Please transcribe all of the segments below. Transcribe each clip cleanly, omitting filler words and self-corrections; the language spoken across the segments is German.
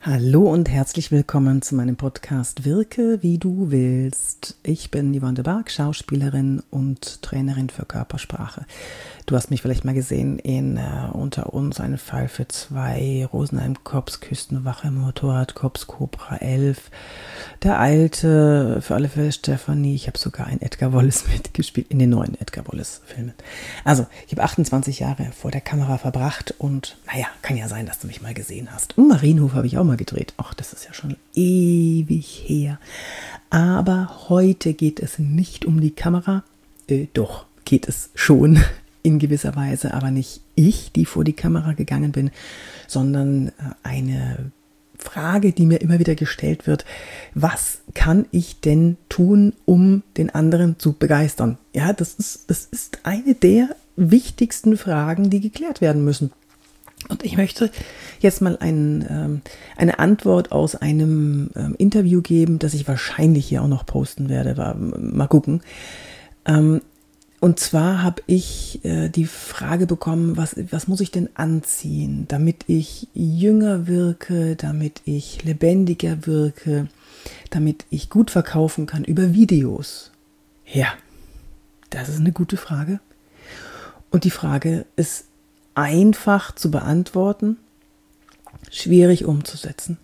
Hallo und herzlich willkommen zu meinem Podcast Wirke, wie du willst. Ich bin Yvonne de Barg, Schauspielerin und Trainerin für Körpersprache. Du hast mich vielleicht mal gesehen in Unter uns, einen Fall für zwei, Rosenheim Korps, Küstenwache, Motorradkorps, Cobra 11, der Alte, für alle Fälle Stefanie. Ich habe sogar in Edgar Wallace mitgespielt, in den neuen Edgar Wallace Filmen. Also, ich habe 28 Jahre vor der Kamera verbracht und kann ja sein, dass du mich mal gesehen hast. Und Marienhof habe ich auch mal gedreht. Ach, das ist ja schon ewig her. Aber heute geht es nicht um die Kamera. Doch, geht es schon in gewisser Weise, aber nicht ich, die vor die Kamera gegangen bin, sondern eine Frage, die mir immer wieder gestellt wird: Was kann ich denn tun, um den anderen zu begeistern? Ja, das ist eine der wichtigsten Fragen, die geklärt werden müssen. Und ich möchte jetzt mal eine Antwort aus einem Interview geben, das ich wahrscheinlich hier auch noch posten werde. Mal gucken. Und zwar habe ich die Frage bekommen, was muss ich denn anziehen, damit ich jünger wirke, damit ich lebendiger wirke, damit ich gut verkaufen kann über Videos. Ja, das ist eine gute Frage. Und die Frage ist einfach zu beantworten, schwierig umzusetzen.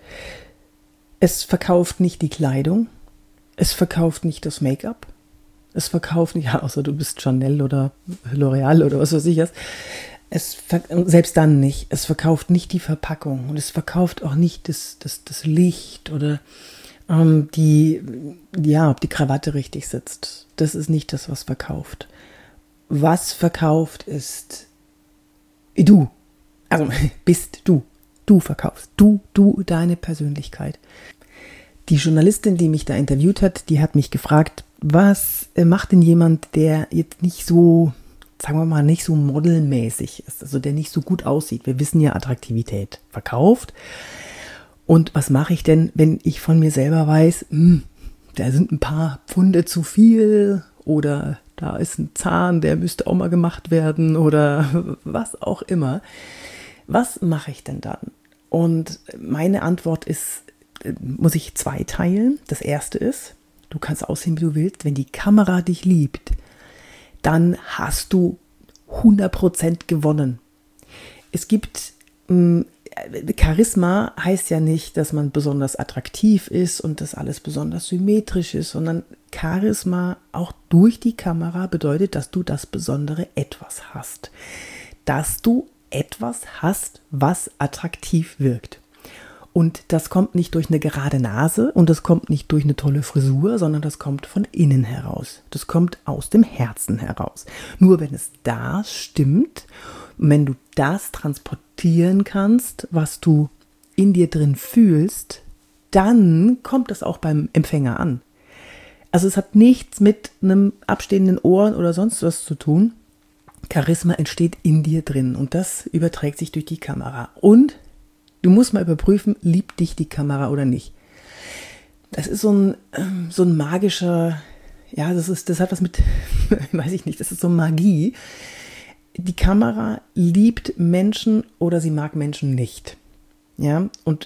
Es verkauft nicht die Kleidung, es verkauft nicht das Make-up, es verkauft nicht, außer du bist Chanel oder L'Oreal oder was weiß ich was. Selbst dann nicht. Es verkauft nicht die Verpackung und es verkauft auch nicht das Licht oder ob die Krawatte richtig sitzt. Das ist nicht das, was verkauft. Was verkauft ist du. Also bist du. Du verkaufst. Du, deine Persönlichkeit. Die Journalistin, die mich da interviewt hat, die hat mich gefragt, was macht denn jemand, der jetzt nicht so, sagen wir mal, nicht so modelmäßig ist, also der nicht so gut aussieht. Wir wissen ja, Attraktivität verkauft. Und was mache ich denn, wenn ich von mir selber weiß, da sind ein paar Pfunde zu viel oder da ist ein Zahn, der müsste auch mal gemacht werden oder was auch immer. Was mache ich denn dann? Und meine Antwort ist, muss ich zweiteilen. Das erste ist, du kannst aussehen, wie du willst. Wenn die Kamera dich liebt, dann hast du 100% gewonnen. Es gibt, Charisma heißt ja nicht, dass man besonders attraktiv ist und dass alles besonders symmetrisch ist, sondern Charisma auch durch die Kamera bedeutet, dass du das besondere Etwas hast. Dass du etwas hast, was attraktiv wirkt. Und das kommt nicht durch eine gerade Nase und das kommt nicht durch eine tolle Frisur, sondern das kommt von innen heraus. Das kommt aus dem Herzen heraus. Nur wenn es da stimmt, wenn du das transportieren kannst, was du in dir drin fühlst, dann kommt das auch beim Empfänger an. Also es hat nichts mit einem abstehenden Ohr oder sonst was zu tun. Charisma entsteht in dir drin und das überträgt sich durch die Kamera. Und du musst mal überprüfen, liebt dich die Kamera oder nicht. Das ist so ein magischer, das hat was mit, weiß ich nicht, das ist so Magie. Die Kamera liebt Menschen oder sie mag Menschen nicht. Ja, und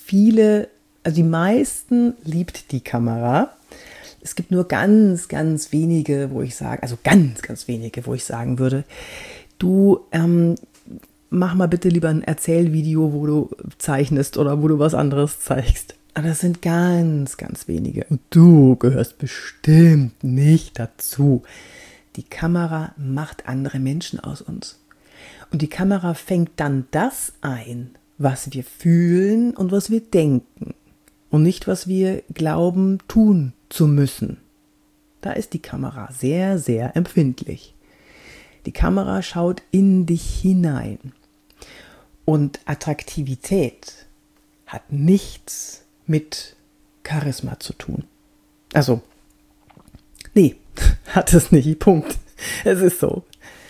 die meisten liebt die Kamera. Es gibt nur ganz, ganz wenige, wo ich sage, wo ich sagen würde, du, mach mal bitte lieber ein Erzählvideo, wo du zeichnest oder wo du was anderes zeigst. Aber das sind ganz, ganz wenige. Und du gehörst bestimmt nicht dazu. Die Kamera macht andere Menschen aus uns. Und die Kamera fängt dann das ein, was wir fühlen und was wir denken. Und nicht, was wir glauben, tun zu müssen. Da ist die Kamera sehr, sehr empfindlich. Die Kamera schaut in dich hinein. Und Attraktivität hat nichts mit Charisma zu tun. Also, nee, hat es nicht. Punkt. Es ist so.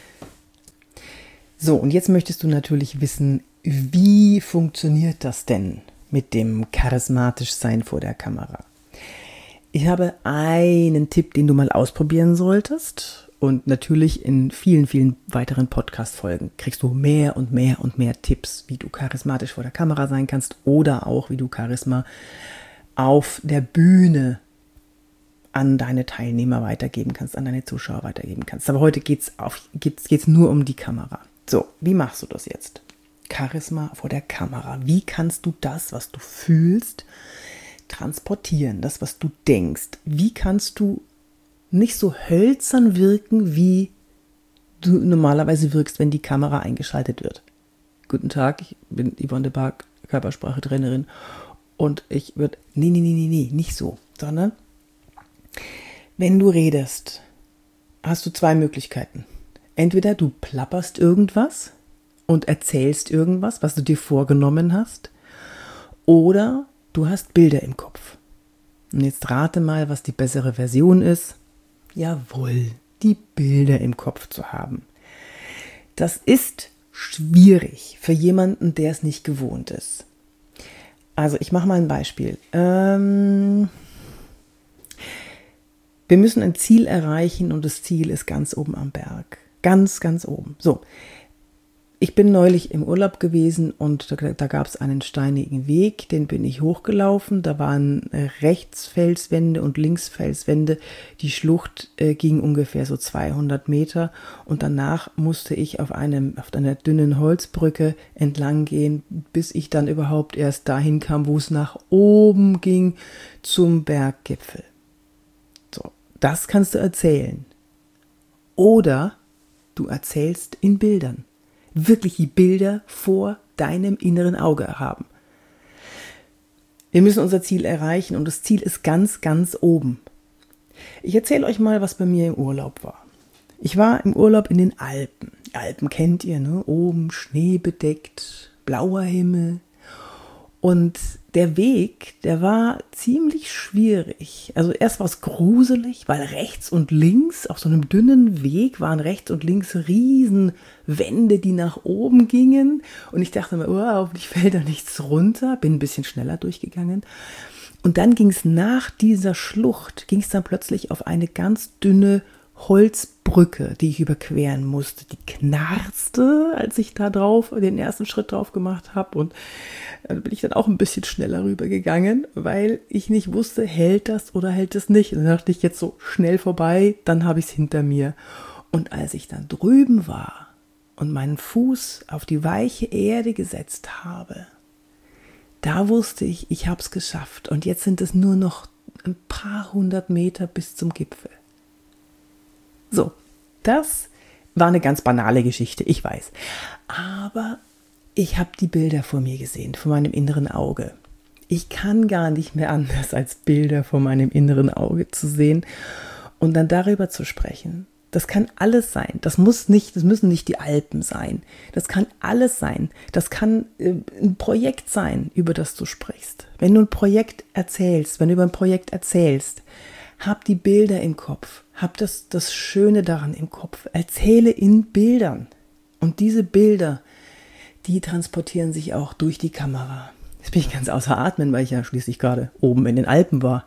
So, und jetzt möchtest du natürlich wissen, wie funktioniert das denn mit dem charismatisch sein vor der Kamera? Ich habe einen Tipp, den du mal ausprobieren solltest. Und natürlich in vielen, vielen weiteren Podcast-Folgen kriegst du mehr und mehr und mehr Tipps, wie du charismatisch vor der Kamera sein kannst oder auch, wie du Charisma auf der Bühne an deine Teilnehmer weitergeben kannst, an deine Zuschauer weitergeben kannst. Aber heute geht's nur um die Kamera. So, wie machst du das jetzt? Charisma vor der Kamera. Wie kannst du das, was du fühlst, transportieren? Das, was du denkst. Wie kannst du nicht so hölzern wirken, wie du normalerweise wirkst, wenn die Kamera eingeschaltet wird? Guten Tag, ich bin Yvonne de Barg, Körpersprache-Trainerin und ich würde, nee, nicht so, sondern wenn du redest, hast du zwei Möglichkeiten. Entweder du plapperst irgendwas und erzählst irgendwas, was du dir vorgenommen hast, oder du hast Bilder im Kopf. Und jetzt rate mal, was die bessere Version ist. Jawohl, die Bilder im Kopf zu haben. Das ist schwierig für jemanden, der es nicht gewohnt ist. Also ich mache mal ein Beispiel. Wir müssen ein Ziel erreichen und das Ziel ist ganz oben am Berg. Ganz, ganz oben. So, ich bin neulich im Urlaub gewesen und da gab es einen steinigen Weg, den bin ich hochgelaufen. Da waren rechts Felswände und links Felswände. Die Schlucht ging ungefähr so 200 Meter und danach musste ich auf einer dünnen Holzbrücke entlang gehen, bis ich dann überhaupt erst dahin kam, wo es nach oben ging zum Berggipfel. So, das kannst du erzählen. Oder du erzählst in Bildern. Wirklich die Bilder vor deinem inneren Auge haben. Wir müssen unser Ziel erreichen und das Ziel ist ganz, ganz oben. Ich erzähle euch mal, was bei mir im Urlaub war. Ich war im Urlaub in den Alpen. Alpen kennt ihr, ne? Oben schneebedeckt, blauer Himmel. Und der Weg, der war ziemlich schwierig. Also erst war es gruselig, weil rechts und links auf so einem dünnen Weg waren rechts und links riesen Wände, die nach oben gingen. Und ich dachte mir, hoffentlich fällt da nichts runter. Bin ein bisschen schneller durchgegangen. Und dann ging es nach dieser Schlucht, ging es dann plötzlich auf eine ganz dünne Holzbrücke, die ich überqueren musste. Die knarzte, als ich da drauf den ersten Schritt drauf gemacht habe. Und dann bin ich dann auch ein bisschen schneller rübergegangen, weil ich nicht wusste, hält das oder hält es nicht. Und dann dachte ich, jetzt so schnell vorbei, dann habe ich es hinter mir. Und als ich dann drüben war und meinen Fuß auf die weiche Erde gesetzt habe, da wusste ich, ich habe es geschafft. Und jetzt sind es nur noch ein paar hundert Meter bis zum Gipfel. So, das war eine ganz banale Geschichte, ich weiß. Aber ich habe die Bilder vor mir gesehen, vor meinem inneren Auge. Ich kann gar nicht mehr anders, als Bilder vor meinem inneren Auge zu sehen und dann darüber zu sprechen. Das kann alles sein. Das müssen nicht die Alpen sein. Das kann alles sein. Das kann ein Projekt sein, über das du sprichst. Wenn du ein Projekt erzählst, hab die Bilder im Kopf. Hab das Schöne daran im Kopf. Erzähle in Bildern. Und diese Bilder, die transportieren sich auch durch die Kamera. Jetzt bin ich ganz außer Atmen, weil ich ja schließlich gerade oben in den Alpen war.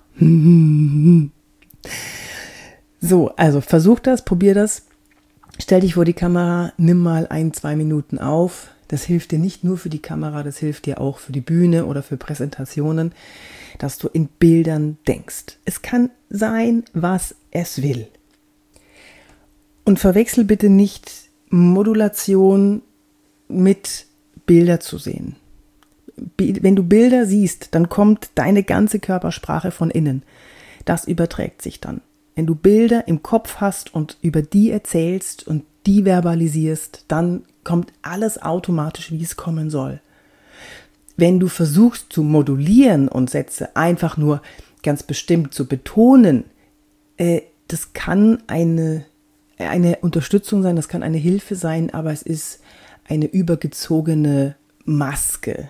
So, also versuch das, probier das. Stell dich vor die Kamera, nimm mal 1-2 Minuten auf. Das hilft dir nicht nur für die Kamera, das hilft dir auch für die Bühne oder für Präsentationen, dass du in Bildern denkst. Es kann sein, was es will. Und verwechsel bitte nicht Modulation mit Bilder zu sehen. Wenn du Bilder siehst, dann kommt deine ganze Körpersprache von innen. Das überträgt sich dann. Wenn du Bilder im Kopf hast und über die erzählst und die verbalisierst, dann kommt alles automatisch, wie es kommen soll. Wenn du versuchst zu modulieren und Sätze einfach nur ganz bestimmt zu betonen, das kann eine Unterstützung sein, das kann eine Hilfe sein, aber es ist eine übergezogene Maske.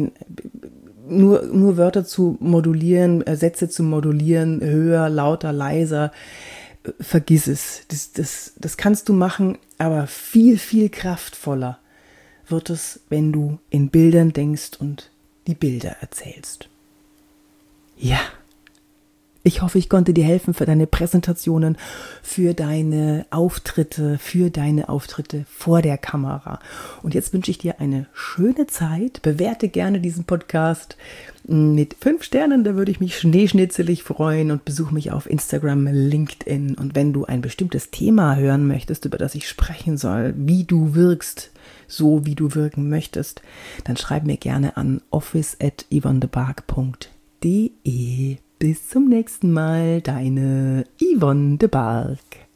Nur Wörter zu modulieren, Sätze zu modulieren, höher, lauter, leiser, vergiss es. Das kannst du machen, aber viel, viel kraftvoller wird es, wenn du in Bildern denkst und die Bilder erzählst. Ja, Ich hoffe, ich konnte dir helfen für deine Präsentationen, für deine Auftritte vor der Kamera. Und jetzt wünsche ich dir eine schöne Zeit. Bewerte gerne diesen Podcast mit 5 Sternen, da würde ich mich schneeschnitzelig freuen, und besuche mich auf Instagram, LinkedIn. Und wenn du ein bestimmtes Thema hören möchtest, über das ich sprechen soll, wie du wirkst, so wie du wirken möchtest, dann schreib mir gerne an office@yvonnedebarg.de. Bis zum nächsten Mal, deine Yvonne de Barg.